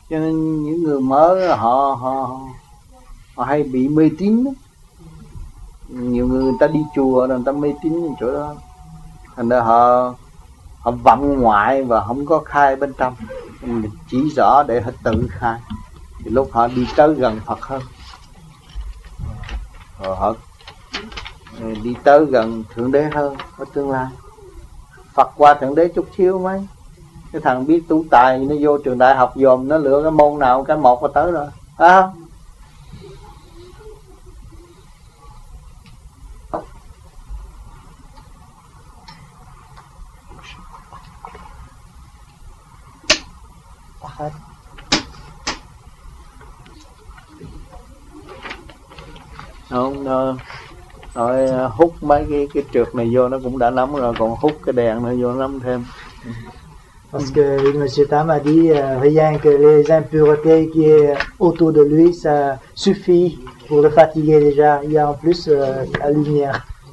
Cho nên những người mới họ hay bị mê tín đó. Nhiều người ta đi chùa người ta mê tín chỗ đó, thành ra họ vọng ngoại và không có khai bên trong. Mình chỉ rõ để họ tự khai, thì lúc họ đi tới gần Phật hơn, rồi họ đi tới gần Thượng Đế hơn ở tương lai. Phật qua Thượng Đế chút xíu mấy. Cái thằng biết tú tài nó vô trường đại học dòm, nó lựa cái môn nào cái một là tới rồi, phải không? Không, rồi hút mấy cái trượt này vô nó cũng đã nóng rồi, còn hút cái đèn nữa vô nóng thêm. Parce que M. Tam a dit rien que les impuretés qui est autour de lui, ça suffit pour le fatiguer déjà. Il y a en plus la lumière.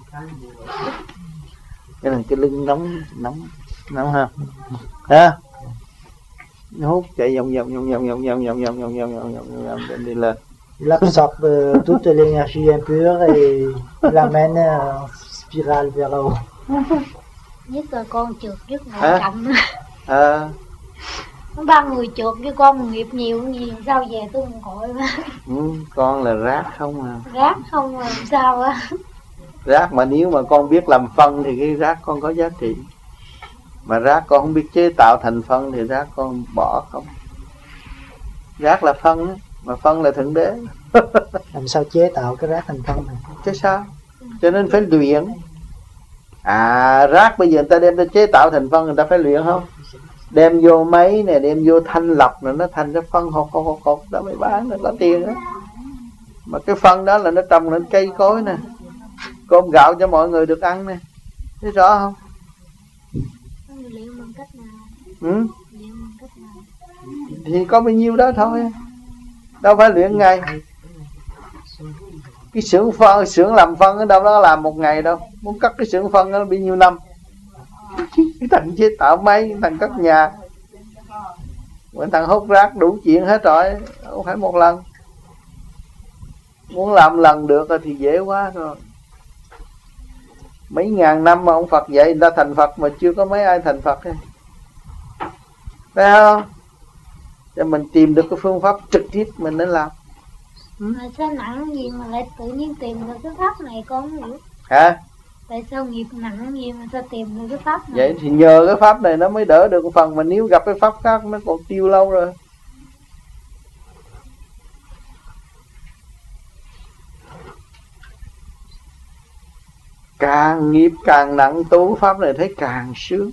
Cái này cái lưng nóng ha. Ha? Nó hút chạy vòng đi lên. Il absorbe toute l'énergie impure et l'amène en spirale vers là-haut. Nhất là con trượt rất là chậm. Ba người trượt với con nghiệp nhiều gì sao về tôi không gọi mà. Con là rác không à. Rác không làm sao á. Rác mà nếu mà con biết làm phân thì cái rác con có giá trị. Mà rác con không biết chế tạo thành phân thì rác con bỏ không. Rác là phân á, mà phân là Thượng Đế. Làm sao chế tạo cái rác thành phân này? Chứ sao? Cho nên phải luyện. Rác bây giờ người ta đem ra chế tạo thành phân, người ta phải luyện không? Đem vô máy này, đem vô thanh lọc rồi nó thành ra phân hột đó mới bán, nó có tiền đó. Mà cái phân đó là nó trồng lên cây cối nè, cơm gạo cho mọi người được ăn nè, thấy rõ không? Luyện bằng cách nào? Luyện bằng cách nào? Thì có bao nhiêu đó thôi, đâu phải luyện ngày. Cái xưởng làm phân ở đâu đó làm một ngày đâu, muốn cắt cái xưởng phân nó bao nhiêu năm. Cái thằng chế tạo máy, cái thằng cất nhà, cái thằng hút rác đủ chuyện hết rồi, không phải một lần. Muốn làm lần được thì dễ quá rồi. Mấy ngàn năm mà ông Phật dạy người ta thành Phật mà chưa có mấy ai thành Phật ấy. Phải không? Cho mình tìm được cái phương pháp trực tiếp mình nên làm. Mà sao nặng gì mà lại tự nhiên tìm được cái pháp này con không hiểu. Hả? Tại sao nghiệp nặng gì mà sao tìm được cái pháp này? Vậy thì nhờ cái pháp này nó mới đỡ được một phần, mà nếu gặp cái pháp khác nó còn tiêu lâu rồi. Càng nghiệp càng nặng, tu pháp này thấy càng sướng.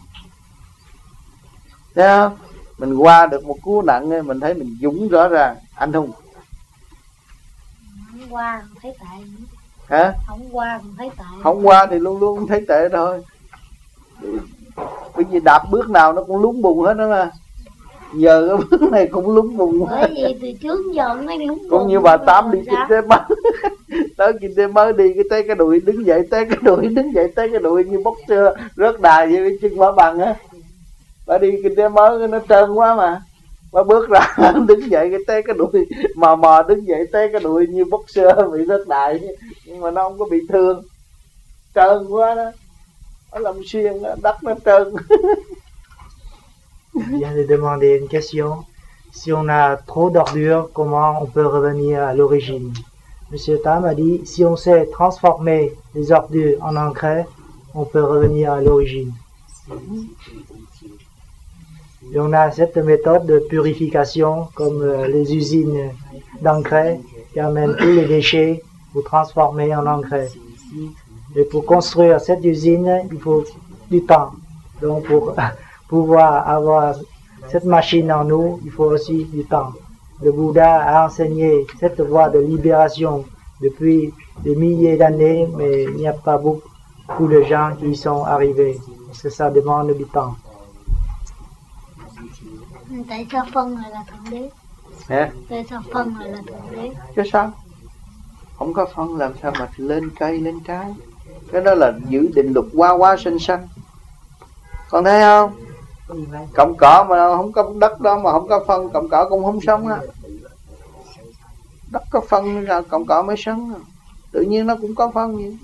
Thấy không? Mình qua được một cú nặng mình thấy mình dũng rõ ràng, anh hùng. Không qua không thấy tệ. Hả? Không qua không thấy tệ. Không qua thì luôn luôn thấy tệ thôi. Bởi vì đạp bước nào nó cũng lún bùn hết đó mà. Giờ cái bước này cũng lún bùn. Bởi vì từ trước giờ nó lún bùn. Cũng như bà Tám đi kinh tế mới. Tới kinh tế mới đi cái đùi đứng dậy, tới cái đùi đứng dậy, tới cái đùi như boxer rớt đài vậy, cái chân mở bằng á. Bà đi kinh tế mới nó trơn quá mà. Bà bước ra đứng dậy cái đùi mò đứng dậy tới cái đùi như boxer bị rớt đài, nhưng mà nó không có bị thương, trơn quá đó, nó làm xuyên đất nó trơn. Je viens de demander une question. Si on a trop d'ordures, comment on peut revenir à l'origine? Monsieur Tam a dit, si on sait transformer les ordures en engrais, on peut revenir à l'origine. Et on a cette méthode de purification, comme les usines d'engrais qui amènent tous les déchets pour transformer en engrais. Et pour construire cette usine, il faut du temps. Donc pour pouvoir avoir cette machine en nous, il faut aussi du temps. Le Bouddha a enseigné cette voie de libération depuis des milliers d'années, mais il n'y a pas beaucoup de gens qui y sont arrivés, parce que ça demande du temps. Tại sao phân là Thượng Đế? Hả? Tại sao phân là Thượng Đế? Chứ sao? Không có phân làm sao mà lên cây lên trái. Cái đó là giữ định luật hoa hoa sinh sanh. Con thấy không? Cọng cỏ mà không có đất đó, mà không có phân, cọng cỏ cũng không sống á. Đất có phân là cọng cỏ mới sống. Tự nhiên nó cũng có phân vậy.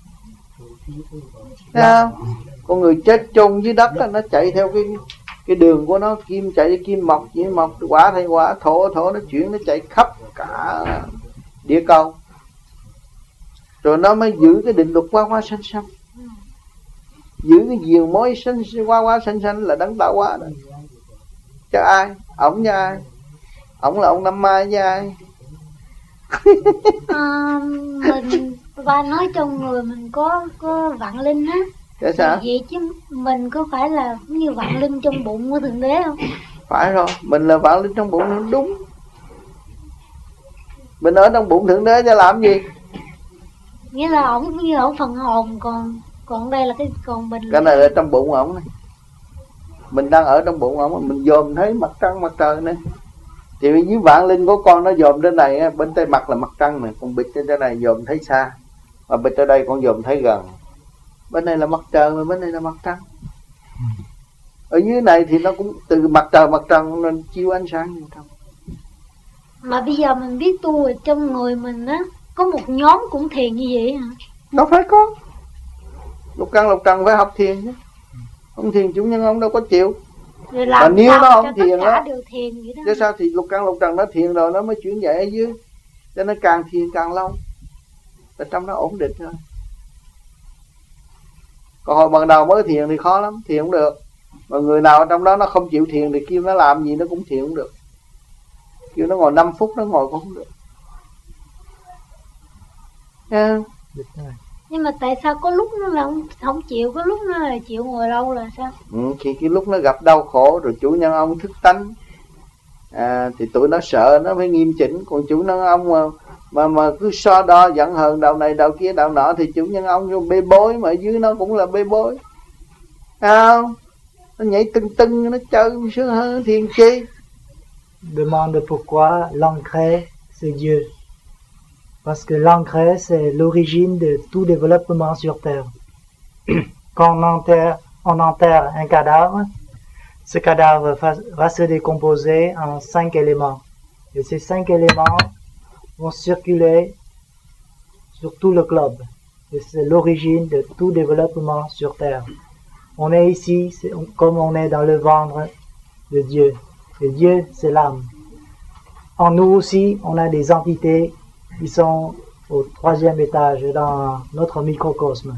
Thấy không? Con người chết chôn dưới đất đó, nó chạy theo cái đường của nó, kim chạy với kim mọc, với mọc quả thay quả, thổ nó chuyển, nó chạy khắp cả địa cầu. Rồi nó mới giữ cái định luật quá sanh sanh. Giữ cái diều mối sanh quá sanh sanh là đấng tạo hóa đó. Cho ai? Ổng với ai? Ổng là ông Năm Mai với ai? Mình ba nói trong người mình có vạn linh á. Tại sao? Vậy chứ mình có phải là như vạn linh trong bụng của Thượng Đế không? Phải rồi, mình là vạn linh trong bụng, đúng. Mình ở trong bụng Thượng Đế để làm gì? Nghĩa là ổng như ổng phần hồn, còn đây là còn mình. Cái này là trong bụng ổng này. Mình đang ở trong bụng ổng, mình dòm thấy mặt trăng mặt trời này. Thì với vạn linh của con nó dòm trên này, bên tay mặt là mặt trăng này, còn bịch trên này dòm thấy xa, và bịch ở đây con dòm thấy gần. Bên này là mặt trời mà bên này là mặt trăng. Ở dưới này thì nó cũng từ mặt trời mặt trăng nên chiếu ánh sáng vào trong. Mà bây giờ mình biết tu ở trong người mình á, có một nhóm cũng thiền như vậy hả? Đâu phải có. Lục Căn Lục Trần phải học thiền chứ. Không thiền chủ nhân ông đâu có chịu. Mà nếu nó không thiền đó, chứ sao thì Lục Căn Lục Trần nó thiền rồi nó mới chuyển dạy ở dưới. Cho nên càng thiền càng lâu, ở trong nó ổn định thôi. Còn hồi ban đầu mới thiền thì khó lắm, thiền không được. Mà người nào ở trong đó nó không chịu thiền thì kêu nó làm gì nó cũng thiền không được. Kêu nó ngồi 5 phút nó ngồi cũng không được. Nhưng mà tại sao có lúc nó là không chịu, có lúc nó là chịu ngồi lâu là sao? Khi cái lúc nó gặp đau khổ rồi chủ nhân ông thức tánh, thì tụi nó sợ nó phải nghiêm chỉnh. Còn chủ nhân ông mà cứ so đo giận hờn đạo này đạo kia đạo nọ thì chủ nhân ông bê bối, mà ở dưới nó cũng là bê bối. Không? Nó nhảy tưng nó chơi sướng hơn thiền chi. Demande pourquoi l'ancré c'est Dieu. Parce que l'ancré c'est l'origine de tout développement sur terre. Quand on enterre un cadavre, ce cadavre va se décomposer en 5 éléments. Et ces 5 éléments vont circuler sur tout le globe. Et c'est l'origine de tout développement sur terre. On est ici comme on est dans le ventre de Dieu. Et Dieu, c'est l'âme. En nous aussi, on a des entités qui sont au 3e étage dans notre microcosme.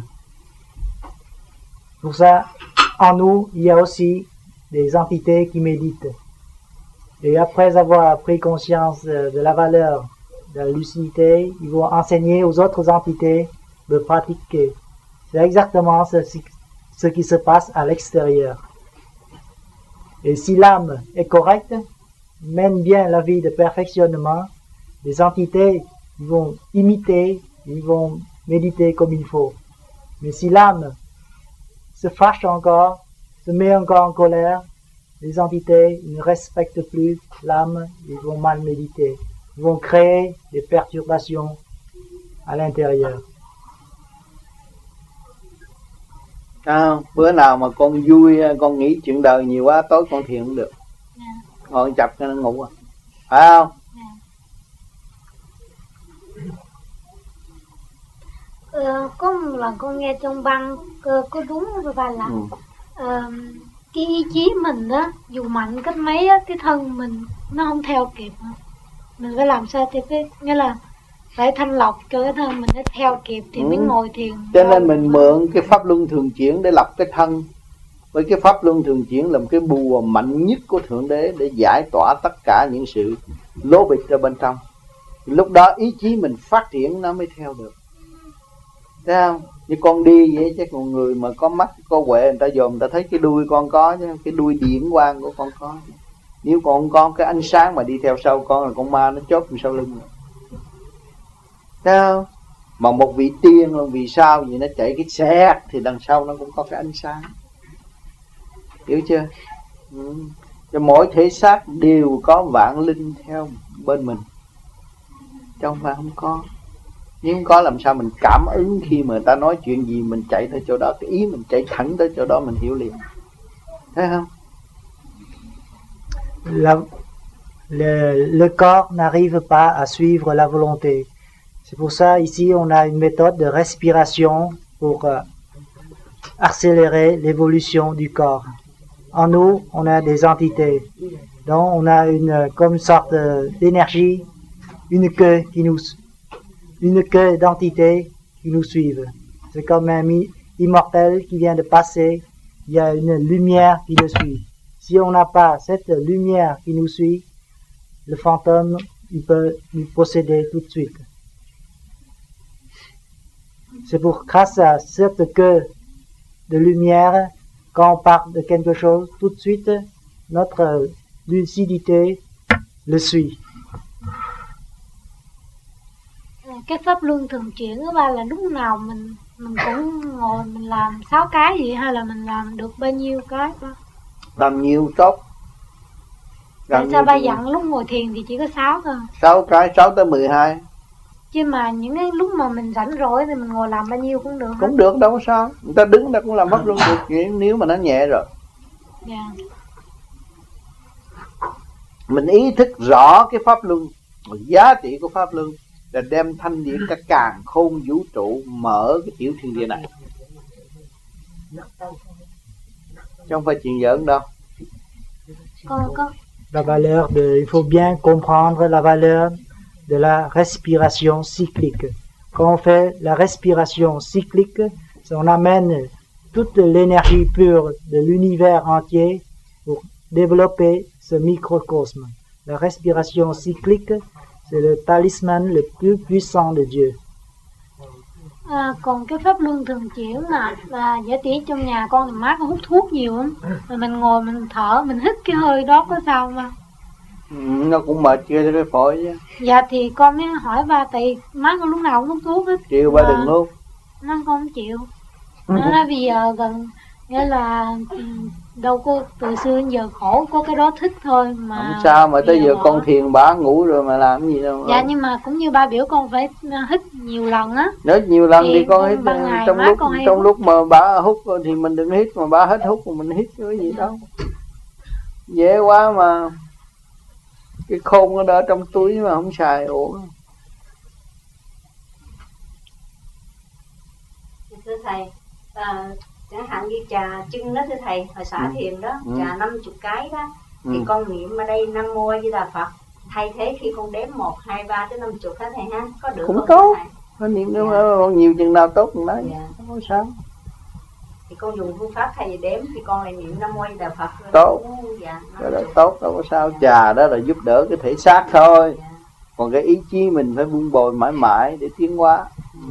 Pour ça, en nous, il y a aussi des entités qui méditent. Et après avoir pris conscience de la valeur de la lucidité, ils vont enseigner aux autres entités de pratiquer. C'est exactement ce qui se passe à l'extérieur. Et si l'âme est correcte, mène bien la vie de perfectionnement, les entités ils vont imiter, ils vont méditer comme il faut. Mais si l'âme se fâche encore, se met encore en colère, les entités ne respectent plus l'âme, ils vont mal méditer. Ils vont créer des perturbations à l'intérieur. Bữa nào mà con vui, con nghĩ chuyện đời nhiều quá, tối con thiền không được. Ngồi chập cho nó ngủ à. Phải không? Có một lần con nghe trong băng, có đúng không bà là cái ý chí mình đó, dù mạnh cách mấy á, cái thân mình nó không theo kịp. Mình phải làm sao thì nghĩa là phải thanh lọc cho cái thân mình nó theo kịp thì mới ngồi thiền. Cho nên mình mượn cái pháp luân thường chuyển để lọc cái thân. Với cái pháp luân thường chuyển là một cái bùa mạnh nhất của Thượng Đế để giải tỏa tất cả những sự lố bịch ở bên trong. Lúc đó ý chí mình phát triển nó mới theo được. Thấy không? Như con đi vậy chứ còn người mà có mắt có huệ người ta dòm người ta thấy cái đuôi con có chứ, cái đuôi điển quang của con có. Nếu con cái ánh sáng mà đi theo sau con là con ma nó chốt sau lưng. Thấy không? Mà một vị tiên là vì sao vậy, nó chạy cái xe thì đằng sau nó cũng có cái ánh sáng. Hiểu chưa? Cho mỗi thể xác đều có vạn linh theo bên mình, chứ không phải không có. Nếu không có làm sao mình cảm ứng khi mà người ta nói chuyện gì mình chạy tới chỗ đó, cái ý mình chạy thẳng tới chỗ đó mình hiểu liền. Thấy không? le corps n'arrive pas à suivre la volonté. C'est pour ça ici on a une méthode de respiration pour accélérer l'évolution du corps. En nous, on a des entités. Donc on a comme une sorte d'énergie, une queue d'entités qui nous suivent. C'est comme un immortel qui vient de passer, il y a une lumière qui le suit. Si on n'a pas cette lumière qui nous suit, le fantôme, il peut nous posséder tout de suite. C'est grâce à cette queue de lumière, quand on parle de quelque chose, tout de suite, notre lucidité le suit. Cái pháp luân thường chuyển của ba là lúc nào mình cũng ngồi mình làm 6 cái vậy hay là mình làm được bao nhiêu cái ba? Làm nhiều tốt. Tại sao ba dặn lúc ngồi thiền thì chỉ có 6 thôi? 6 cái, 6 tới 12. Chứ mà những cái lúc mà mình rảnh rỗi thì mình ngồi làm bao nhiêu cũng được. Cũng được, đâu có sao. Người ta đứng ta cũng làm pháp luân được nếu mà nó nhẹ rồi. Dạ. Mình ý thức rõ cái pháp luân, giá trị của pháp luân là đem thanh điển cả càn khôn vũ trụ mở cái tiểu thiên địa này. Chứ không phải chuyện giỡn đâu. La valeur il faut bien comprendre la valeur de la respiration cyclique. Quand on fait la respiration cyclique, on amène toute l'énergie pure de l'univers entier pour développer ce microcosme. La respiration cyclique, c'est le talisman le plus puissant de Dieu. Còn cái pháp luân thường chuyển là giả tỷ trong nhà con thì má con hút thuốc nhiều lắm. Rồi mình ngồi mình thở, mình hít cái hơi đó có sao không? Nó cũng mệt kia cái phổi chứ. Dạ thì con mới hỏi ba, tại má con lúc nào cũng hút thuốc hết. Chịu ba đừng hút. Má con không chịu. Nó nói bây giờ gần, nghĩa là đâu có từ xưa đến giờ khổ, có cái đó thích thôi mà. Không sao mà tới giờ con thiền bả ngủ rồi mà làm cái gì đâu. Dạ nhưng mà cũng như ba biểu con phải hít nhiều lần á. Nếu nhiều lần thì con hít trong lúc mà bả hút thì mình đừng hít, mà bả hết hút mà mình hít cái gì đâu. Dễ quá mà. Cái khôn nó đỡ trong túi mà không xài ủa. Thưa thầy, chẳng hạn như trà chưng đó thưa thầy, hồi xả thiền đó, trà 50 cái đó, thì con niệm ở đây Nam Mô A Di Đà Phật, thay thế khi con đếm 1, 2, 3 tới 50 đó thầy ha, có được cũng không? Tốt, con niệm nó nhiều chừng nào tốt chừng đó, không có sao. Thì con dùng phương pháp thay vì đếm thì con lại niệm Nam Mô A Di Đà Phật. Tốt, cái đó tốt, đâu có sao. Trà đó là giúp đỡ cái thể xác thôi, còn cái ý chí mình phải buông bồi mãi mãi để tiến hóa.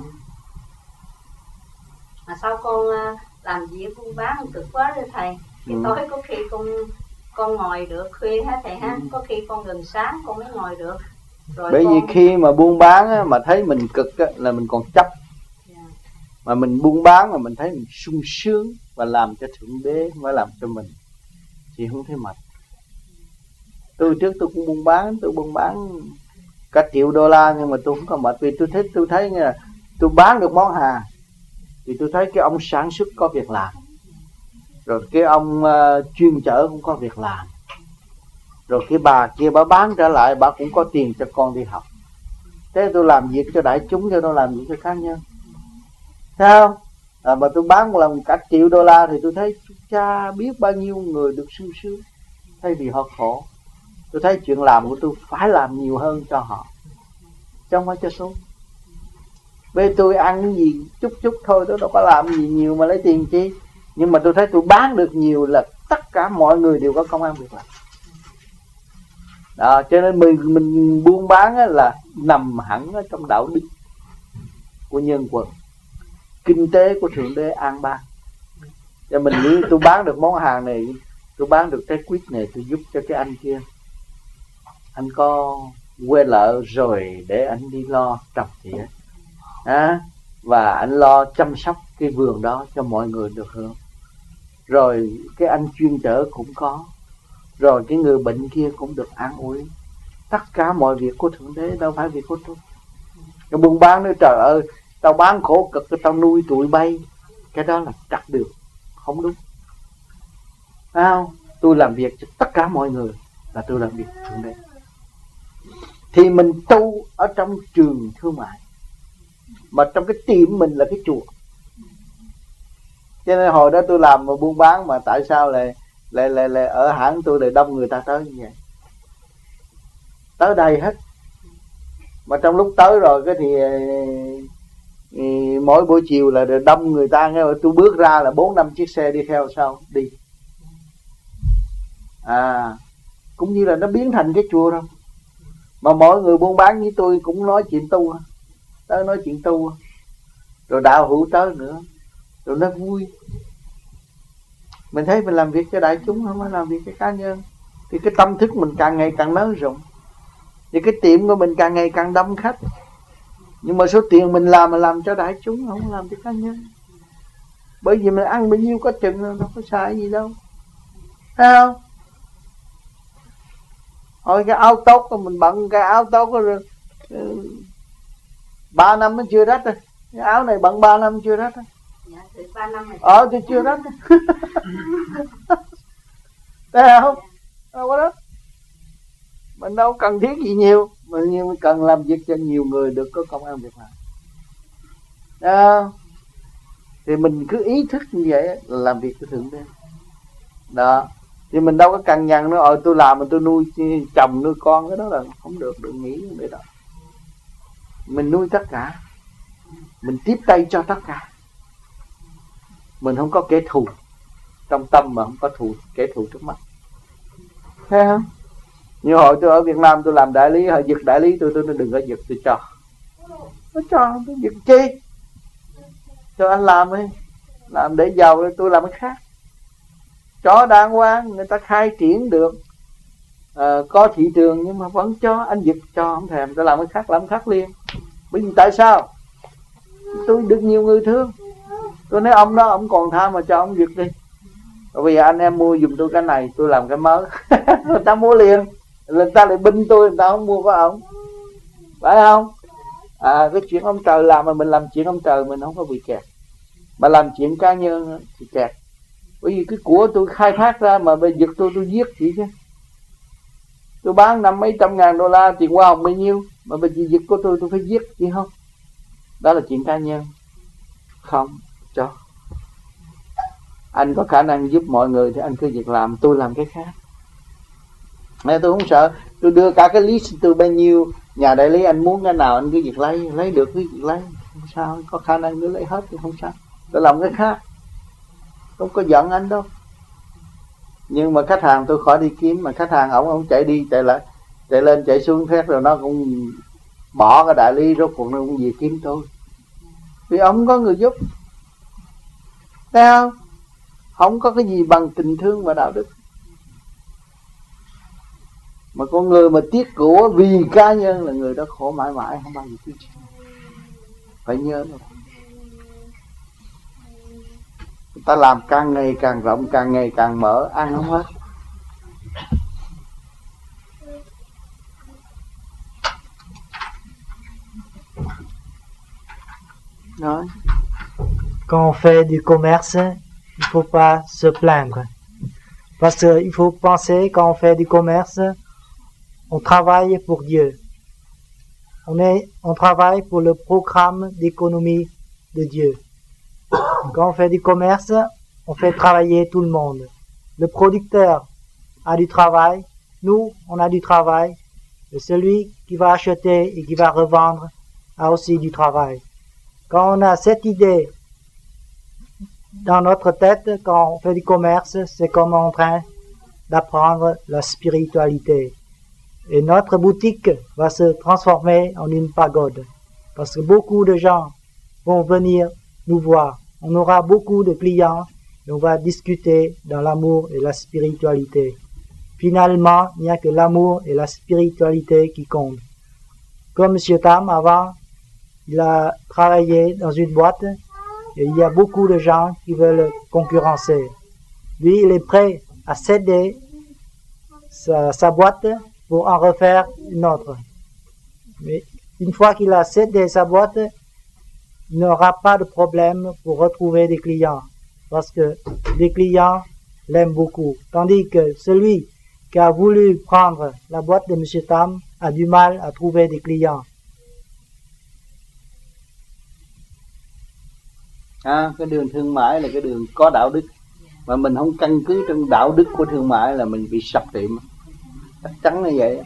Mà sao con làm việc buôn bán cực quá rồi thầy, thì tối có khi con ngồi được khuya hả thầy ha, có khi con gần sáng con mới ngồi được. Rồi bởi vì khi mà buôn bán á, mà thấy mình cực á, là mình còn chấp. Mà mình buôn bán mà mình thấy mình sung sướng và làm cho Thượng Đế mới làm cho mình thì không thấy mệt. Tôi trước tôi cũng buôn bán cả $1 nhưng mà tôi không có mệt, vì tôi thấy như là tôi bán được món hàng thì tôi thấy cái ông sản xuất có việc làm, rồi cái ông chuyên chở cũng có việc làm, rồi cái bà kia bà bán trở lại bà cũng có tiền cho con đi học. Thế tôi làm việc cho đại chúng cho tôi làm việc cho cá nhân, thấy không? Mà tôi bán làm cả $1 thì tôi thấy cha biết bao nhiêu người được sung sướng thay vì họ khổ. Tôi thấy chuyện làm của tôi phải làm nhiều hơn cho họ, chứ không phải cho số. Bây tôi ăn cái gì chút thôi, tôi đâu có làm gì nhiều mà lấy tiền chi. Nhưng mà tôi thấy tôi bán được nhiều là tất cả mọi người đều có công ăn việc làm. Đó, cho nên mình buôn bán là nằm hẳn ở trong đạo đức của nhân quần, kinh tế của Thượng Đế an ban. Cho mình nghĩ tôi bán được món hàng này, tôi bán được trái quýt này, tôi giúp cho cái anh kia, anh có quê lợ rồi để anh đi lo trồng tỉa, và anh lo chăm sóc cái vườn đó cho mọi người được hưởng. Rồi cái anh chuyên chở cũng có, rồi cái người bệnh kia cũng được an ủi. Tất cả mọi việc của Thượng Đế, đâu phải việc của tôi. Cái buôn bán nói trời ơi, tao bán khổ cực, tao nuôi tụi bay, cái đó là trật đường, không đúng. Không, tôi làm việc cho tất cả mọi người, là tôi làm việc Thượng Đế. Thì mình tu ở trong trường thương mại, mà trong cái tiệm mình là cái chùa. Cho nên hồi đó tôi làm mà buôn bán, mà tại sao lại ở hãng tôi lại đông người ta tới như vậy? Tới đây hết. Mà trong lúc tới rồi cái thì mỗi buổi chiều là đông người ta, nghe tôi bước ra là 4-5 chiếc xe đi theo sau đi. Cũng như là nó biến thành cái chùa rồi. Mà mọi người buôn bán với tôi cũng nói chuyện tu, tới nói chuyện tu, rồi đạo hữu tới nữa, rồi nó vui. Mình thấy mình làm việc cho đại chúng, không phải làm việc cho cá nhân. Thì cái tâm thức mình càng ngày càng nới rộng, thì cái tiệm của mình càng ngày càng đông khách. Nhưng mà số tiền mình làm mà làm cho đại chúng, không làm cho cá nhân. Bởi vì mình ăn bao nhiêu có chừng, đâu có xài gì đâu, thấy không? Hồi cái áo tốt của mình bận, cái áo tốt rồi 3 năm nó chưa rách rồi. Cái áo này bận 3 năm chưa rách rồi. Dạ, từ 3 năm rồi. Thì chưa rách. Thấy không? Đâu có rách. Mình đâu cần thiết gì nhiều, mình cần làm việc cho nhiều người được có công ăn việc làm. Thì mình cứ ý thức như vậy là làm việc cho Thượng Đế. Đó. Thì mình đâu có cằn nhằn nữa, tôi làm mà tôi nuôi chồng nuôi con, cái đó là không được, đừng nghĩ vậy đó. Mình nuôi tất cả, mình tiếp tay cho tất cả. Mình không có kẻ thù trong tâm, mà không có kẻ thù trước mắt. Thấy không? Như hồi tôi ở Việt Nam tôi làm đại lý, họ giật đại lý tôi đừng có giật, tôi cho. Nó cho, tôi giật chi? Cho anh làm đi, làm để giàu, tôi làm cái khác. Cho đàng hoàng, người ta khai triển được, có thị trường, nhưng mà vẫn cho. Anh giật cho không thèm, tôi làm cái khác, làm khác liền. Bởi vì tại sao? Tôi được nhiều người thương. Tôi nói ông đó, ông còn tham mà cho ông giật đi. Bởi vì anh em mua giùm tôi cái này, tôi làm cái mới. Người ta mua liền, người ta lại binh tôi, người ta không mua của ông, phải không? Cái chuyện ông trời làm mà mình làm chuyện ông trời, mình không có bị kẹt. Mà làm chuyện cá nhân thì kẹt. Bởi vì cái của tôi khai thác ra mà bây giật tôi giết chị chứ. Tôi bán 50 mấy trăm ngàn đô la, tiền hoa hồng bao nhiêu, mà bây giờ giật của tôi phải giết chị không? Đó là chuyện cá nhân. Không cho. Anh có khả năng giúp mọi người thì anh cứ việc làm, tôi làm cái khác. Nên tôi không sợ. Tôi đưa cả cái list tôi bao nhiêu nhà đại lý, anh muốn cái nào anh cứ việc lấy được cứ việc lấy, không sao, có khả năng cứ lấy hết thì không sao. Tôi làm cái khác, không có giận anh đâu. Nhưng mà khách hàng tôi khỏi đi kiếm, mà khách hàng ổng chạy đi chạy lại, chạy lên chạy xuống phép rồi nó cũng bỏ cái đại lý, rốt cuộc nó cũng về kiếm tôi. Vì ông có người giúp. Thấy không? Không có cái gì bằng tình thương và đạo đức. Mà con người mà tiếc của vì cá nhân là người đó khổ mãi mãi, không bao giờ tiến triển. Phải nhớ đó. Người ta làm càng ngày càng rộng, càng ngày càng mở, ăn không hết. Nói. Quand on fait du commerce, il faut pas se plaindre. Parce qu'il faut penser, quand on fait du commerce, on travaille pour Dieu. On travaille pour le programme d'économie de Dieu. Quand on fait du commerce, on fait travailler tout le monde. Le producteur a du travail, nous, on a du travail, et celui qui va acheter et qui va revendre a aussi du travail. Quand on a cette idée dans notre tête, quand on fait du commerce, c'est comme en train d'apprendre la spiritualité. Et notre boutique va se transformer en une pagode. Parce que beaucoup de gens vont venir nous voir. On aura beaucoup de clients et on va discuter dans l'amour et la spiritualité. Finalement, il n'y a que l'amour et la spiritualité qui comptent. Comme M. Tam, avant, il a travaillé dans une boîte et il y a beaucoup de gens qui veulent concurrencer. Lui, il est prêt à céder sa boîte pour en refaire une autre. Mais une fois qu'il a cédé sa boîte, il n'aura pas de problème pour retrouver des clients, parce que les clients l'aiment beaucoup. Tandis que celui qui a voulu prendre la boîte de M. Tam a du mal à trouver des clients. Cái đường thương mại là cái đường có đạo đức, mà mình không căn cứ trong đạo đức của thương mại là mình bị sập tiệm, chắc chắn như vậy.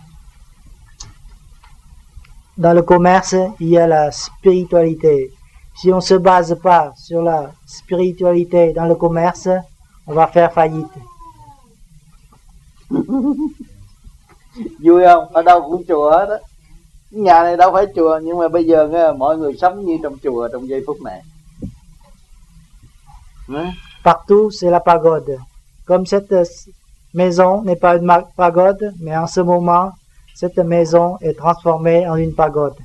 Dans le commerce, il y a la spiritualité. Si on ne se base pas sur la spiritualité dans le commerce, on va faire faillite. Vui không? Ở đâu cũng chùa hết á. Nhà này đâu phải chùa, nhưng mà bây giờ nghe, mọi người sống như trong chùa trong giây phút này. Partout, c'est la pagode. Comme cette maison n'est pas une pagode, mais en ce moment, cette maison est transformée en une pagode.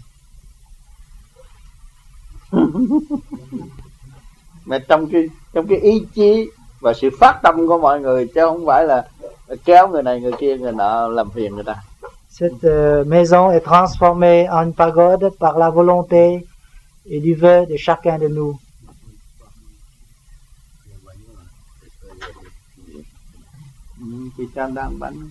Mà trong cái ý chí và sự phát tâm của mọi người, chứ không phải là kéo người này người kia người nọ làm phiền người ta. Cette maison est transformée en une pagode par la volonté et du vœu de chacun de nous. Chị Trang đang bánh.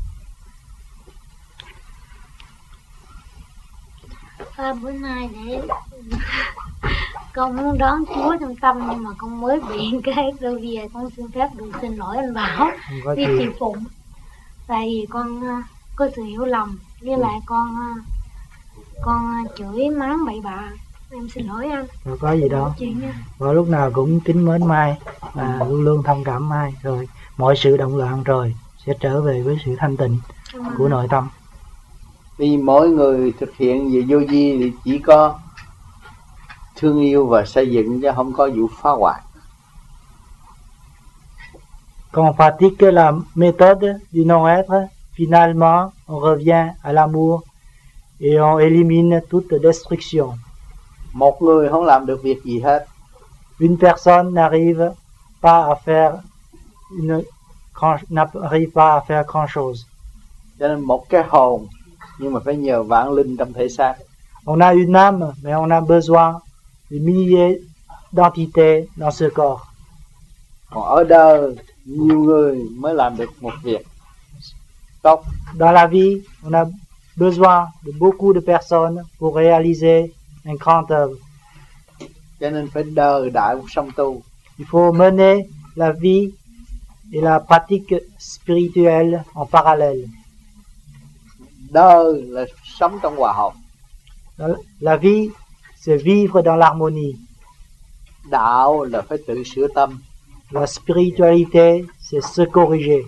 Bữa nay để con muốn đón Chúa trong tâm, nhưng mà con mới bị cái rồi bây giờ con xin phép được xin lỗi anh Bảo với chị Phụng, tại vì con có sự hiểu lầm, với lại con chửi mắng bậy bạ, em xin lỗi anh. Rồi có gì đâu, và lúc nào cũng kính mến Mai và luôn luôn thông cảm Mai, rồi mọi sự động loạn rồi sẽ trở về với sự thanh tịnh của nội tâm. Vì mỗi người thực hiện về vô vi thì chỉ có thương yêu và xây dựng, chứ không có vụ phá hoại. Quand on pratique la méthode du non-être, finalement on revient à l'amour et on élimine toute destruction. Một người không làm được việc gì hết. Une personne n'arrive pas à faire grand chose. Cho nên một cái hồn, nhưng mà phải nhờ vạn linh trong thể xác. On a une âme, mais on a besoin de milliers d'entités dans ce corps. Còn ở đời, nhiều người mới làm được một việc tốt. Dans la vie, on a besoin de beaucoup de personnes pour réaliser un grand œuvre. Cho nên phải đời đại song tu. Il faut mener la vie et la pratique spirituelle en parallèle. Đời là sống trong hòa hợp. La vie, c'est vivre dans l'harmonie. Đạo là phải tự sửa tâm. La spiritualité, c'est se corriger.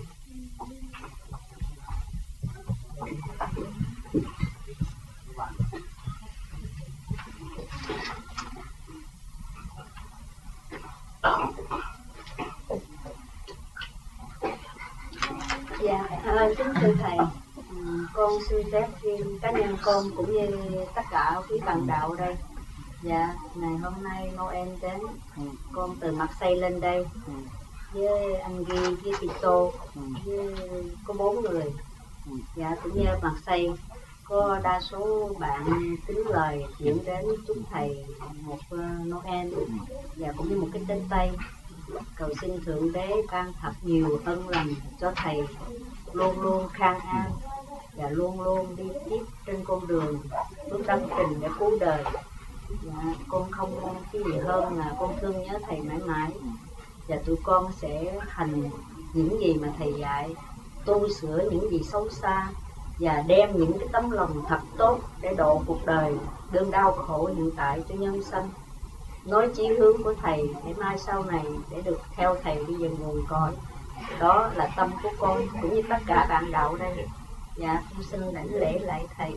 Dạ, kính thưa thầy, con xin phép riêng cá nhân con cũng như tất cả quý bạn đạo đây. Dạ, ngày hôm nay Noel đến, con từ Marseille lên đây với anh Ghi, với Tito, với có 4 người. Dạ, cũng như Marseille có đa số bạn kính lời chuyển đến chúc thầy một Noel và cũng như một cái Tết Tây. Cầu xin Thượng Đế ban thật nhiều ân lành cho thầy, luôn luôn khang an và luôn luôn đi tiếp trên con đường bước đăng trình để cứu đời. Dạ, con không mong cái gì hơn là con thương nhớ thầy mãi mãi, và tụi con sẽ hành những gì mà thầy dạy, tu sửa những gì xấu xa và đem những cái tấm lòng thật tốt để độ cuộc đời đương đau khổ hiện tại cho nhân sanh. Nói chí hướng của thầy để mai sau này để được theo thầy đi về nguồn cội. Đó là tâm của con cũng như tất cả bạn đạo đây. Dạ, con xin đảnh lễ lại thầy.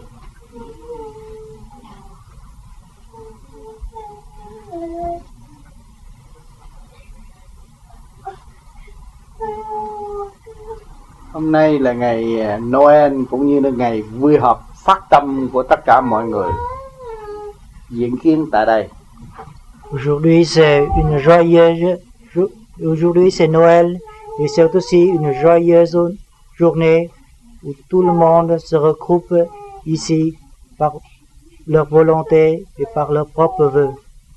Hôm nay là ngày Noel cũng như là ngày vui họp phát tâm của tất cả mọi người diễn kiến tại đây. Aujourd'hui c'est Noël et c'est aussi une joyeuse journée où tout le monde se regroupe ici par leur volonté et par leurs propres vœux.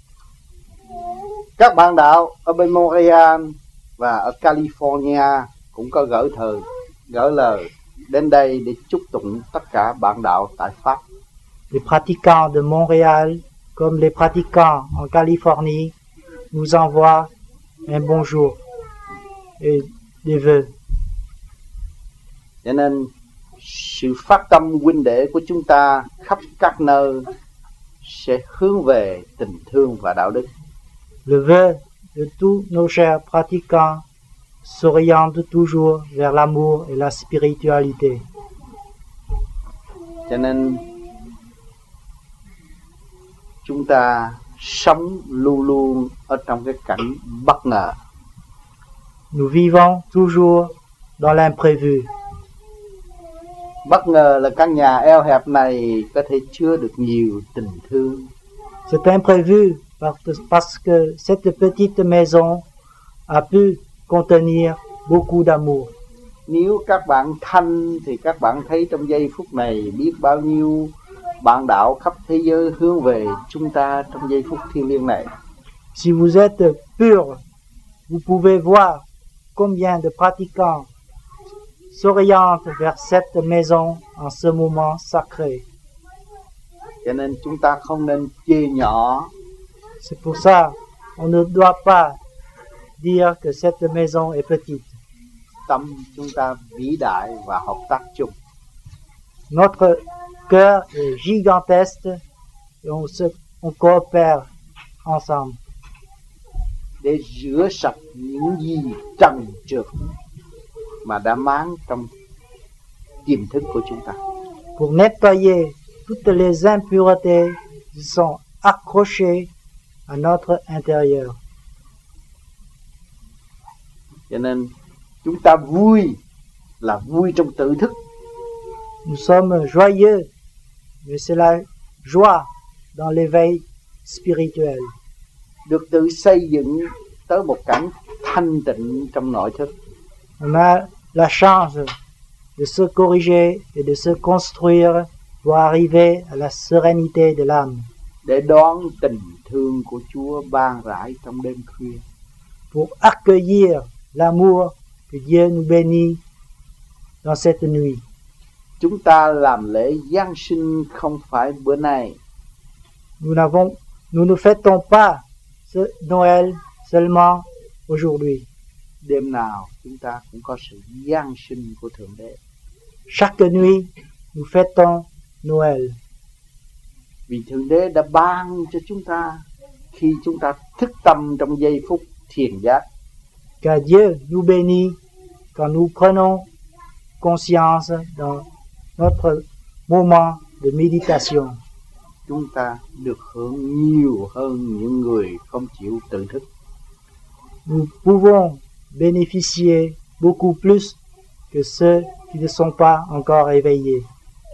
Các bạn đạo ở bên Montreal và ở California cũng có gửi thư gửi lời đến đây để chúc tụng tất cả bạn đạo tại Pháp. Les pratiquants de Montréal, comme les pratiquants en Californie, nous envoient un bonjour et des vœux. Cho nên sự phát tâm huynh đệ của chúng ta khắp các nơi sẽ hướng về tình thương và đạo đức. Le vœu de tous nos chers pratiquants s'oriente toujours vers l'amour et la spiritualité. Cho nên chúng ta sống luôn luôn ở trong cái cảnh bất ngờ. Nous vivons toujours dans l'imprévu. Bất ngờ là căn nhà eo hẹp này có thể chứa được nhiều tình thương. C'est imprévu parce que cette petite maison a pu contenir beaucoup d'amour. Nếu các bạn thanh thì các bạn thấy trong giây phút này biết bao nhiêu bạn đạo khắp thế giới hướng về chúng ta trong giây phút thiêng liêng này. Si vous êtes pur, vous pouvez voir combien de pratiquants s'orientent vers cette maison en ce moment sacré. Cho nên chúng ta không nên chê nhỏ. C'est pour ça on ne doit pas dire que cette maison est petite. Tâm chúng ta vĩ đại và hợp tác chung. Notre cœur est gigantesque et on coopère ensemble. Để rửa sạch những gì trần trượt mà đã máng trong tiềm thức của chúng ta. Pour nettoyer toutes les impuretés qui sont accrochées à notre intérieur. Cho nên chúng ta vui là vui trong tự thức. Nous sommes joyeux, mais c'est la joie dans l'éveil spirituel. Được tự xây dựng tới một cảnh thanh tịnh trong nội thức. On a la chance de se corriger et de se construire pour arriver à la sérénité de l'âme. Để đón tình thương của Chúa ban rãi trong đêm khuya. Pour accueillir l'amour que Dieu nous bénit dans cette nuit. Chúng ta làm lễ Giáng sinh không phải bữa nay. Nous ne fêtons pas ce Noël seulement aujourd'hui. Đêm nào chúng ta cũng có sự Giáng sinh của Thượng Đế. Chaque nuit, nous fêtons Noël. Vì Thượng Đế đã ban cho chúng ta khi chúng ta thức tâm trong giây phút thiền giác. Car Dieu nous bénit quand nous prenons conscience dans notre moment de méditation. Chúng ta được hưởng nhiều hơn những người không chịu tự thức. Nous pouvons bénéficier beaucoup plus que ceux qui ne sont pas encore éveillés.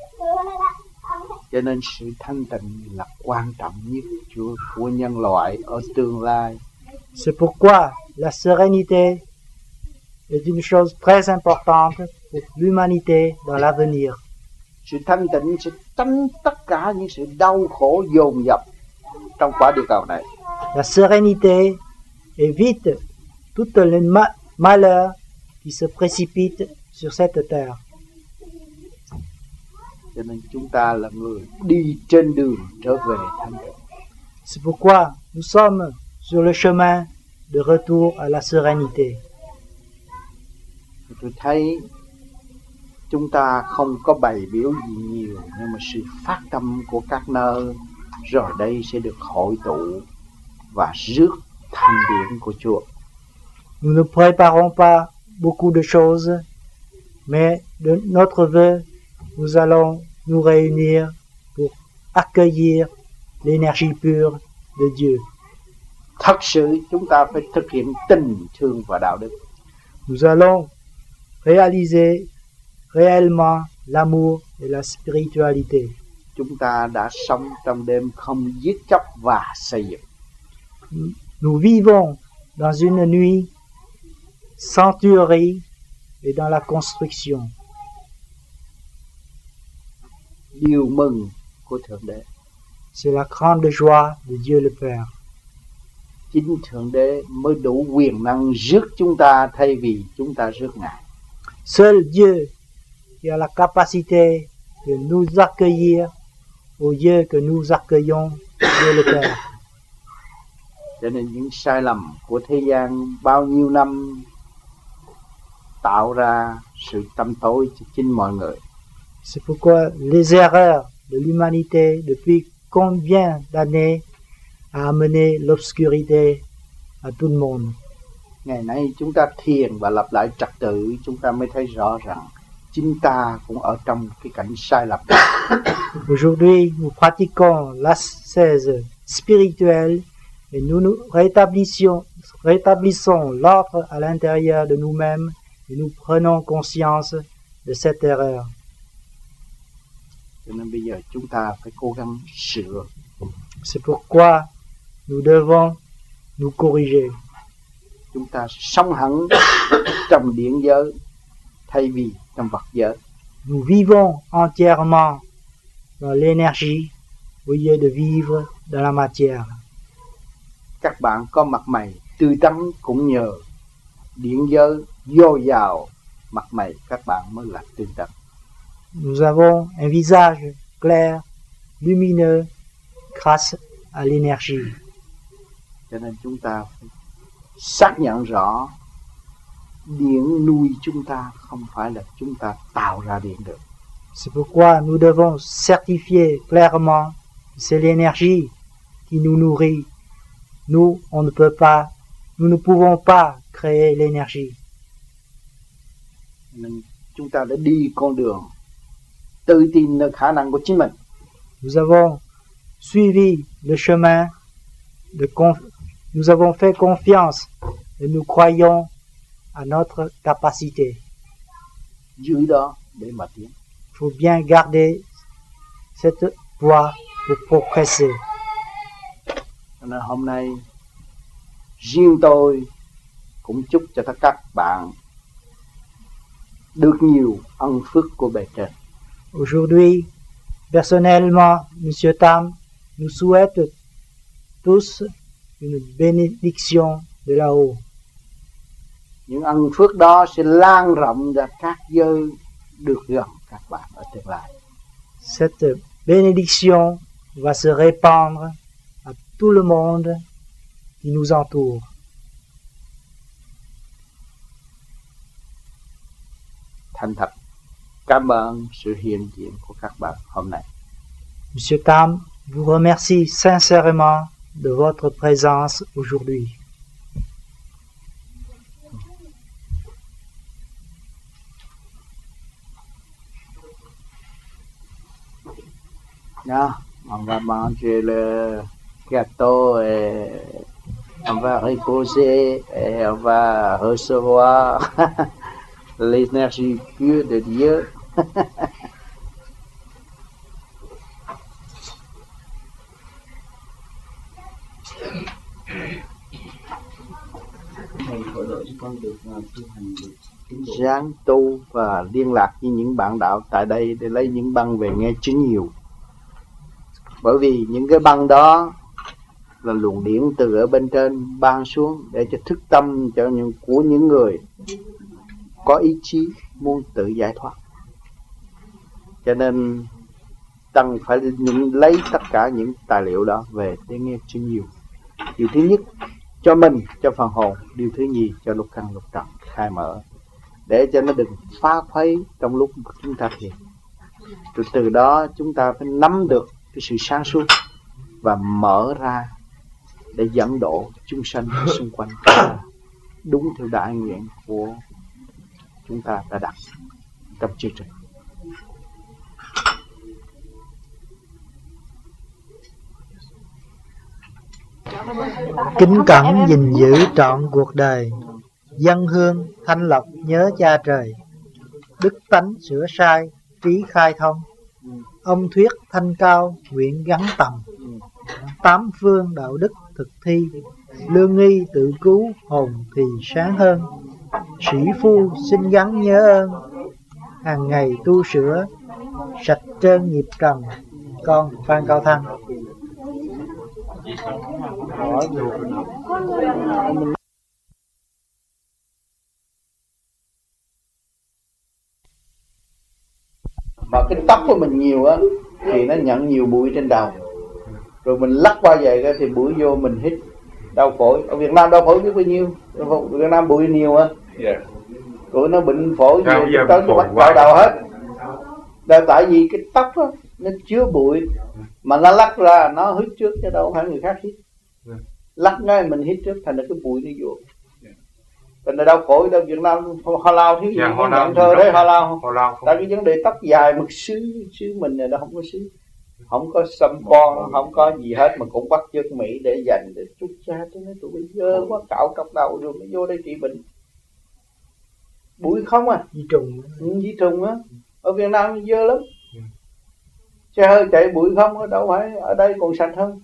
Cho nên sự thanh tịnh là quan trọng nhất của nhân loại ở tương lai. C'est pourquoi la sérénité est une chose très importante pour l'humanité dans l'avenir. Sự thanh tịnh sẽ tránh tất cả những sự đau khổ dồn dập trong quả địa cầu này. La sérénité évite toutes les malheurs qui se précipitent sur cette terre. Cho nên chúng ta là người đi trên đường trở về thanh tịnh. C'est pourquoi nous sommes sur le chemin de retour à la sérénité. Tôi thấy chúng ta không có bày biểu gì nhiều, nhưng mà sự phát tâm của các nơi rồi đây sẽ được hội tụ và rước thanh điển của Chúa. Nous ne préparons pas beaucoup de choses, mais de notre vœu, nous allons nous réunir pour accueillir l'énergie pure de Dieu. Thật sự chúng ta phải thực hiện tình thương và đạo đức. Nous allons réaliser réellement l'amour et la spiritualité. Chúng ta đã sống trong đêm không giết chóc và xây dựng. Nous vivons dans une nuit sans tuerie et dans la construction. Điều mừng của Thượng Đế. C'est la grande joie de Dieu le Père. Chính Thượng Đế mới đủ quyền năng rước chúng ta thay vì chúng ta rước Ngài. Seul Dieu qui a la capacité de nous accueillir au Dieu que nous accueillons, Dieu le Père. Cho nên những sai lầm của thế gian bao nhiêu năm tạo ra sự tâm tối cho chính mọi người. C'est pourquoi les erreurs de l'humanité depuis combien d'années a amené l'obscurité à tout le monde. Ngày nay chúng ta thiền và lập lại trật tự, chúng ta mới thấy rõ rằng chính ta cũng ở trong cái cảnh sai lầm. Aujourd'hui, nous pratiquons l'ascèse spirituelle et nous rétablissons l'ordre à l'intérieur de nous-mêmes et nous prenons conscience de cette erreur. Cho nên bây giờ chúng ta phải cố gắng sửa. C'est pourquoi nous devons nous corriger. Chúng ta sống hẳn trong điển giới thay vì trong vật giới. Nous vivons entièrement dans l'énergie au lieu de vivre dans la matière. Các bạn có mặt mày tươi tắn cũng nhờ điển giới dồi dào, mặt mày các bạn mới là tươi tắn. Nous avons un visage clair, lumineux, grâce à l'énergie. Cho nên chúng ta phải xác nhận rõ điện nuôi chúng ta, không phải là chúng ta tạo ra điện được. C'est pourquoi nous devons certifier clairement que c'est l'énergie qui nous nourrit. Nous, nous ne pouvons pas créer l'énergie. Nên chúng ta đã đi con đường tự tin nơi khả năng của chính mình. Nous avons suivi le chemin nous avons fait confiance et nous croyons à notre capacité. Giữ đó để mà tiến. Il faut bien garder cette voie pour progresser. Nên hôm nay riêng tôi cũng chúc cho các bạn được nhiều ân phước của bề trên. Aujourd'hui, personnellement, Monsieur Tam nous souhaite tous une bénédiction de là-haut. Những ân phước đó sẽ lan rộng ra các giới được gần các bạn ở tương lai. Cette bénédiction va se répandre à tout le monde qui nous entoure. Thành thật cảm ơn sự hiện diện của các bạn hôm nay. Monsieur Tam vous remercie sincèrement de votre présence aujourd'hui. Non, on va manger le gâteau et on va reposer et on va recevoir l'énergie pure de Dieu. Ráng tu và liên lạc với những bạn đạo tại đây để lấy những băng về nghe chính nhiều. Bởi vì những cái băng đó là luồng điển từ ở bên trên ban xuống để cho thức tâm của những người có ý chí muốn tự giải thoát. Cho nên Tăng phải lấy tất cả những tài liệu đó về để nghe cho nhiều. Điều thứ nhất cho mình, cho phần hồn. Điều thứ nhì cho lục căn lục trần khai mở, để cho nó đừng phá khuấy trong lúc chúng ta thiền. Rồi từ đó chúng ta phải nắm được cái sự sáng suốt và mở ra để dẫn độ chúng sanh xung quanh, đúng theo đại nguyện của chúng ta đã đặt trong chương trình. Kính cẩn gìn giữ trọn cuộc đời, dân hương thanh lọc nhớ cha trời, đức tánh sửa sai trí khai thông, ông thuyết thanh cao nguyện gắn tầm, tám phương đạo đức thực thi, lương nghi tự cứu hồn thì sáng hơn, sĩ phu xin gắn nhớ ơn, hàng ngày tu sửa sạch trơn nghiệp trần. Con Phan Cao Thăng. cái tóc của mình nhiều á thì nó nhận nhiều bụi trên đầu, rồi mình lắc qua vậy thì bụi vô mình hít đau phổi. Ở Việt Nam đau phổi biết bao nhiêu, Việt Nam bụi nhiều á, tụi nó bệnh phổi nhiều, tới nó bắt vào đầu hết. Là tại vì cái tóc á nó chứa bụi, mà nó lắc ra nó hít trước chứ đâu phải người khác hít. Lắc ngay mình hít trước thành ra cái bụi nó vô. Thành ra đau phổi đâu Việt Nam Hoa Lao thiếu gì có nhận thơ đấy Hoa Lao. Tại cái vấn đề tóc dài mực xứ mình này nó không có xứ, không có xăm con, không có gì hết, mà cũng bắt chước Mỹ để dành để chút cha cho nó tụi bây giờ quá cạo cọc đầu rồi mới vô đây trị bệnh. Bụi không à, di trùng á, ở Việt Nam dơ lắm. Xe hơi chạy bụi không, ở đâu phải, ở đây còn sạch hơn.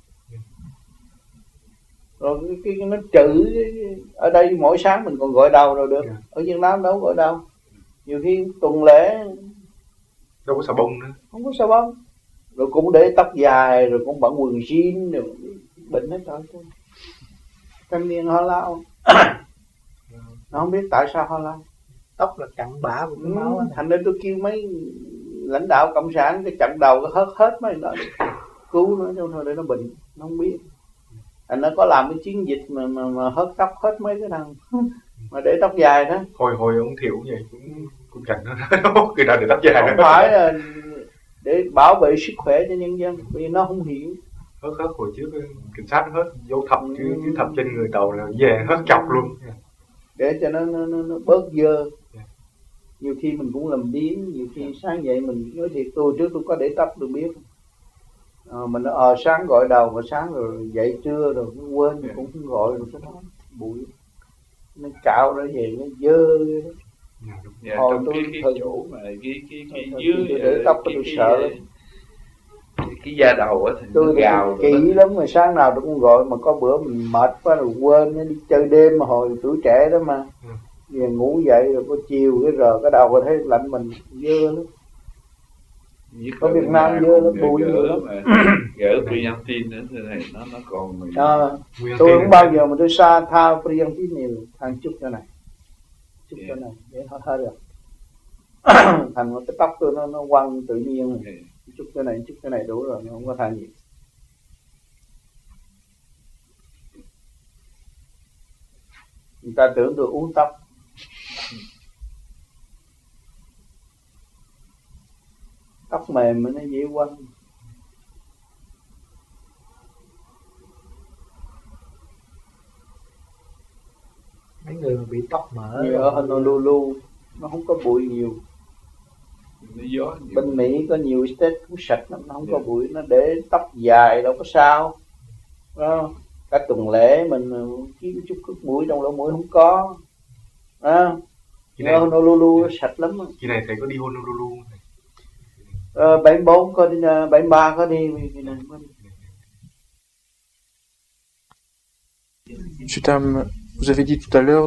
Rồi cái nó trữ ở đây mỗi sáng mình còn gội đầu rồi được, ở Việt Nam đâu gội đầu. Nhiều khi tuần lễ đâu có xà bông nữa, không có xà bông, rồi cũng để tóc dài, rồi cũng bận quần jean, rồi bệnh hết trời. Thanh niên Hoa Lao nó không biết tại sao Hoa Lao tóc là cặn bã của cái máu. Thành ra tôi kêu mấy lãnh đạo cộng sản cái chặn đầu cái hết mấy đó cứu nó cho thôi để nó bệnh, nó không biết. Thành nó có làm cái chiến dịch mà hớt tóc hết mấy cái thằng mà để tóc dài đó. Hồi ông Thiệu vậy cũng chặn nó người ta để tóc dài. Không phải là để bảo vệ sức khỏe cho nhân dân, vì nó không hiểu. Hớt hồi trước cảnh sát hết vô thập chứ thập trên người đầu là về hớt chọc luôn. Để cho nó bớt dơ. Nhiều khi mình cũng làm biếng, nhiều khi sáng dậy mình nói thiệt tôi trước tôi có để tóc tôi biết. Mình sáng gọi đầu mà sáng rồi dậy trưa rồi quên cũng không gọi rồi cái đó bụi nó cạo ra về nó dơ. Trong cái chỗ mà cái dưới để tóc tôi sợ cái da đầu á thì tôi gào kỹ lắm, mà sáng nào tôi cũng gọi, mà có bữa mình mệt quá rồi quên nó đi chơi đêm mà hồi tuổi trẻ đó mà về ngủ dậy rồi có chiều cái rờ cái đầu thấy lạnh mình dơ lắm. Ở Việt Nam dơ lắm, bụi nhiều lắm. Gỡ Priantin nữa thì này nó còn tôi không bao giờ mà tôi xa thao Priantin nhiều, thằng chút cho này để hết được. Thành cái tóc tôi nó quăng tự nhiên rồi. Chút cái này đủ rồi, nó không có thay gì. Người ta tưởng tôi uống tóc. Tóc mềm mà nó dễ quăng. Mấy người mà bị tóc mỡ như ở Honolulu nó không có bụi nhiều. Bên Mỹ có nhiều state cũng sạch lắm, nó không có bụi, nó để tóc dài đâu có sao. Cả tuần lễ mình kiếm chút bụi trong lỗ mũi không có. Ở Honolulu sạch lắm. Kỳ này thầy có đi Honolulu? 74 có đi, 73 có đi. Vous avez dit tout à l'heure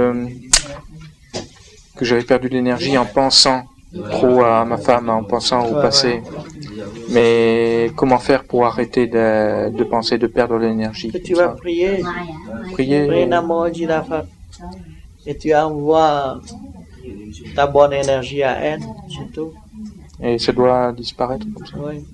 que j'avais perdu l'énergie en pensant trop à ma femme, en pensant au passé. Mais comment faire pour arrêter de penser, de perdre l'énergie? Tu vas prier. Prier Namo Ajita Phật. Et tu envoies ta bonne énergie à elle, c'est tout. Et ça doit disparaître comme ça? Oui.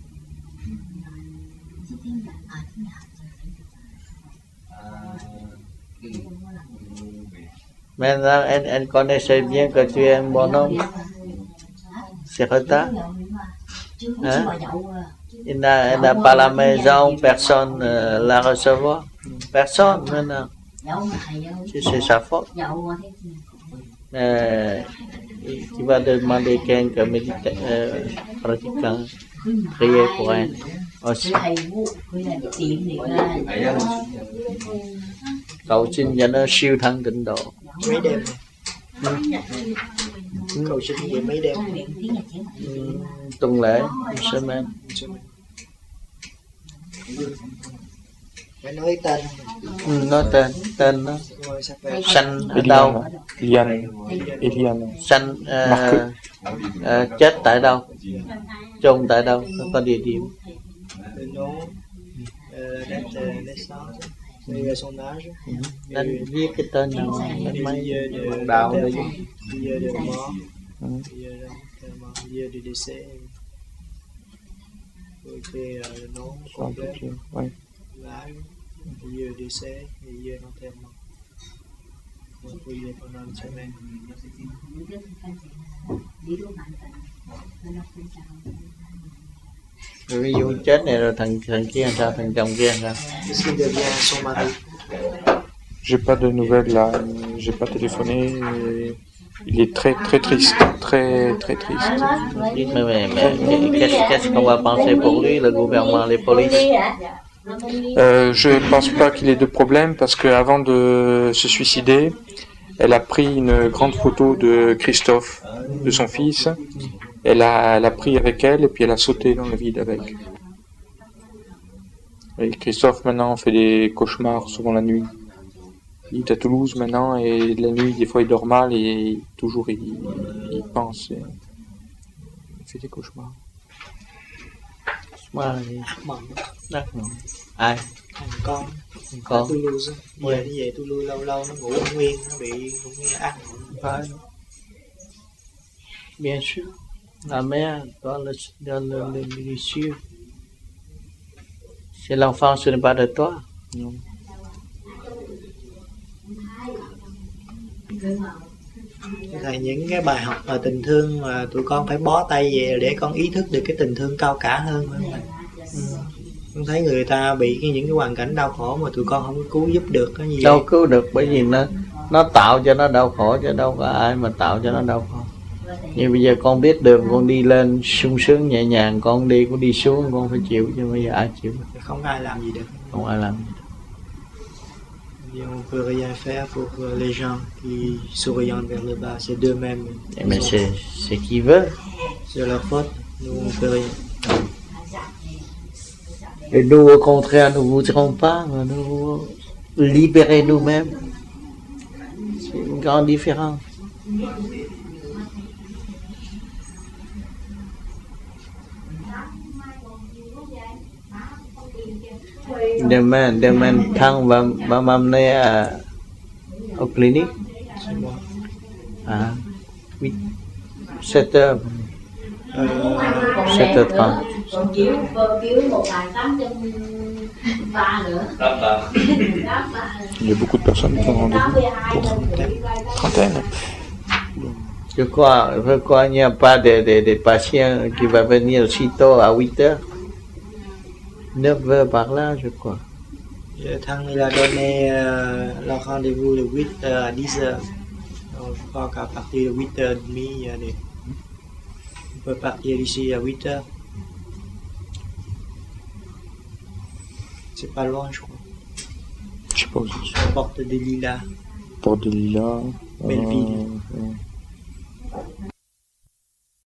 Maintenant, elle connaissait bien que tu es un bon homme. C'est retard. Hein? Elle n'a pas la maison, personne la recevoir. Personne maintenant. C'est sa faute. Tu vas demander quelqu'un pratiquant prier pour elle aussi. Cầu xin cho nó siêu thân tịnh độ. Mấy đêm cầu xin về mấy đêm? Tuần lễ, semaine. Phải nói tên. Nói tên nó. Sanh ở đâu? Eliane. Sanh chết tại đâu? Chôn tại đâu? Nó có địa điểm. Son âge, Anh viết cái tên nào, mấy đạo này. l'enterrement, lieu de décès. Il faut écrire le nom complet, oui. l'âge, lieu de décès et lieu d'enterrement. Il faut y aller pendant une semaine. Ví dụ chết này rồi thằng kia làm sao, thằng chồng kia làm sao? Qu'est-ce qu'il devient son mari? J'ai pas de nouvelles là, j'ai pas téléphoné. Il est très très triste, très très triste. Mais qu'est-ce qu'on va penser pour lui, le gouvernement, les polices? Je pense pas qu'il ait de problème parce qu'avant de se suicider, elle a pris une grande photo de Christophe, de son fils. Elle a pris avec elle et puis elle a sauté dans le vide avec. Et Christophe maintenant fait des cauchemars souvent la nuit. Il est à Toulouse maintenant et la nuit des fois il dort mal et toujours il pense. Et il fait des cauchemars. Ai? Con. Con. Toulouse. Về đi về Toulouse lâu lâu nó ngủ không nguyên, nó bị cũng như ác. Phải. Bien sûr. La mère doit le suivre. C'est l'enfant, ce n'est pas de toi. Non. Thầy, những cái bài học và tình thương mà tụi con phải bó tay về để con ý thức được cái tình thương cao cả hơn. Con thấy người ta bị những cái hoàn cảnh đau khổ mà tụi con không cứu giúp được cái gì. Đâu cứu được, bởi vì nó tạo cho nó đau khổ chứ đâu có ai mà tạo cho nó đau khổ. Nhưng bây giờ con biết đường, con đi lên sung sướng nhẹ nhàng, con đi xuống con phải chịu, chứ bây giờ ai chịu? Không ai làm gì được. Không ai làm gì được. On peut rien faire pour les gens qui s'orientent vers le bas, c'est d'eux-mêmes. Mais c'est qui veut. C'est leur faute, nous on peut rien. Et nous au contraire, nous ne voudrons pas nous libérer nous-mêmes. C'est une grande différence. Demain Thăng và m'amener au clinique. À 7h. 7h30. Il y a beaucoup de personnes qui ont rendez-vous pour trentaine. Je crois qu'il n'y a pas de patients qui va venir aussitôt à 8h. 9h par là, je crois. Thăng il a donné leur rendez-vous de 8h à 10h. Donc, je crois qu'à partir de 8h30, on peut partir d'ici à 8h. C'est pas loin, je crois. Je sais pas où c'est. Porte des Lilas. Porte des Lilas. Belleville.